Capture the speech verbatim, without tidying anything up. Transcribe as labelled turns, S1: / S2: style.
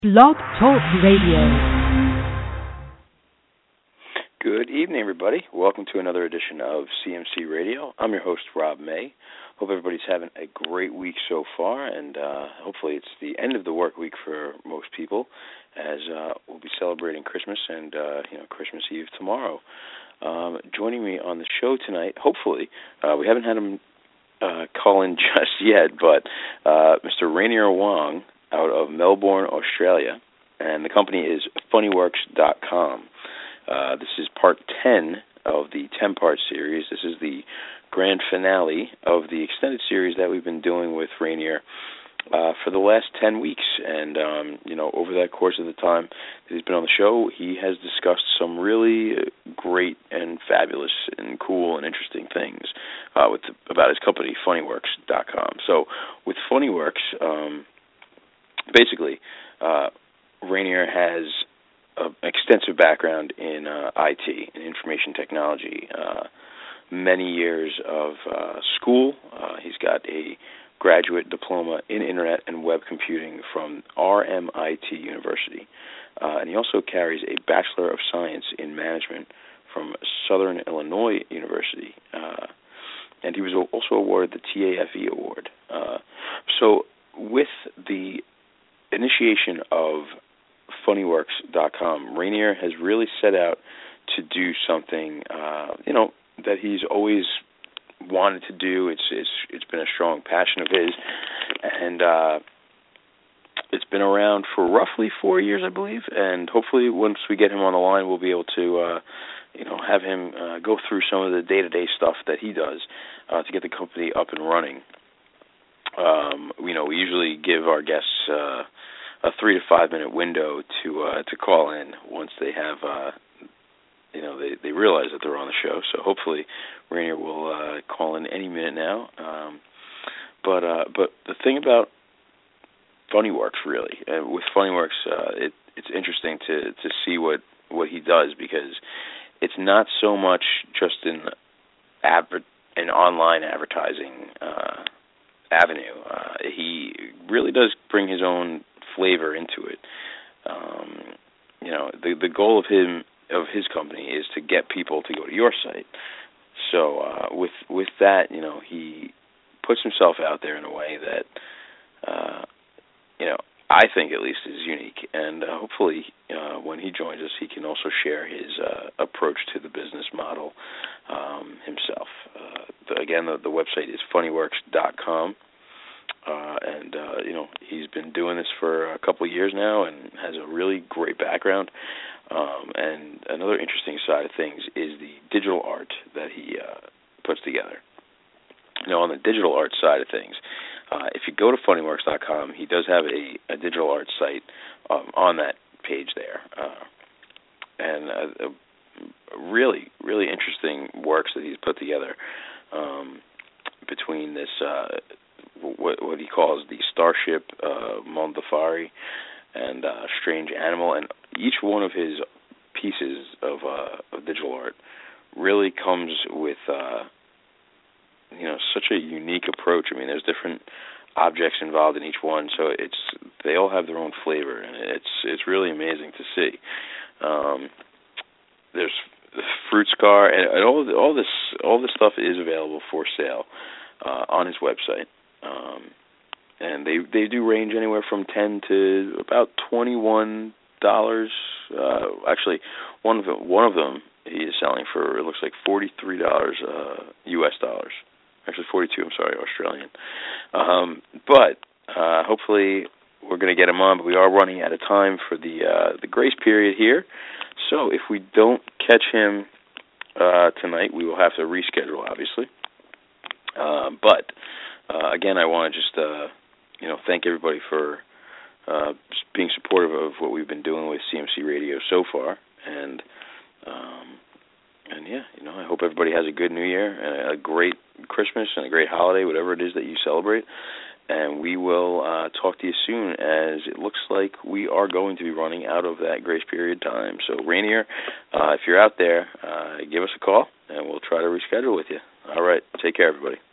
S1: Blog Talk Radio.
S2: Good evening, everybody. Welcome to another edition of C M C Radio. I'm your host, Rob May. Hope everybody's having a great week so far, and uh, hopefully it's the end of the work week for most people, as uh, we'll be celebrating Christmas and uh, you know Christmas Eve tomorrow. Um, joining me on the show tonight, hopefully, uh, we haven't had him uh, call in just yet, but uh, Mister Rainier Wong out of Melbourne, Australia, and the company is funny works dot com. Uh, this is part ten of the ten-part series. This is the grand finale of the extended series that we've been doing with Rainier uh, for the last ten weeks. And, um, you know, over that course of the time that he's been on the show, he has discussed some really great and fabulous and cool and interesting things uh, with about his company, funny works dot com. So with FunnyWorks, um, basically, uh, Rainier has an extensive background in uh, I T, in information technology, uh, many years of uh, school. Uh, he's got a graduate diploma in Internet and Web Computing from R M I T University, uh, and he also carries a Bachelor of Science in Management from Southern Illinois University, uh, and he was also awarded the T A F E Award. Uh, so with the initiation of funny works dot com, Rainier has really set out to do something, uh, you know, that he's always wanted to do. It's it's it's been a strong passion of his, and uh, it's been around for roughly four years, I believe. And hopefully, once we get him on the line, we'll be able to, uh, you know, have him uh, go through some of the day-to-day stuff that he does uh, to get the company up and running. Um, you know, we usually give our guests uh, a three to five minute window to uh, to call in once they have, uh, you know, they, they realize that they're on the show. So hopefully Rainier will uh, call in any minute now. Um, but uh, but the thing about FunnyWorks, really, uh, with FunnyWorks, uh, it, it's interesting to to see what, what he does, because it's not so much just an adver- an online advertising uh, avenue. Uh, he really does bring his own flavor into it. Um, you know, the the goal of him of his company is to get people to go to your site. So uh, with with that, you know, he puts himself out there in a way that, uh, you know, I think at least is unique. And uh, hopefully, uh, when he joins us, he can also share his uh, approach to the business model um, himself. Uh, the, again, the, the website is funny works dot com. Uh, and, uh, you know, he's been doing this for a couple of years now and has a really great background. Um, and another interesting side of things is the digital art that he uh, puts together. Now, on the digital art side of things, uh, if you go to funny works dot com, he does have a, a digital art site um, on that page there. Uh, and uh, uh, really, really interesting works that he's put together um, between this uh What, what he calls the Starship uh, Mondafari and uh, Strange Animal, and each one of his pieces of, uh, of digital art really comes with uh, you know such a unique approach. I mean, there's different objects involved in each one, so it's they all have their own flavor, and it's it's really amazing to see. Um, there's the fruit scar, and, and all all this all this stuff is available for sale uh, on his website. Um, and they they do range anywhere from ten to about twenty one dollars. Uh, actually, one of them one of them he is selling for, it looks like forty three dollars uh, U S dollars. Actually, forty two. I'm sorry, Australian. Um, but uh, hopefully we're going to get him on. But we are running out of time for the uh, the grace period here. So if we don't catch him uh, tonight, we will have to reschedule, obviously. Uh, but Uh, again, I want to just, uh, you know, thank everybody for uh, being supportive of what we've been doing with C M C Radio so far, and um, and yeah, you know, I hope everybody has a good New Year and a great Christmas and a great holiday, whatever it is that you celebrate. And we will uh, talk to you soon, as it looks like we are going to be running out of that grace period time. So, Rainier, uh, if you're out there, uh, give us a call, and we'll try to reschedule with you. All right, take care, everybody.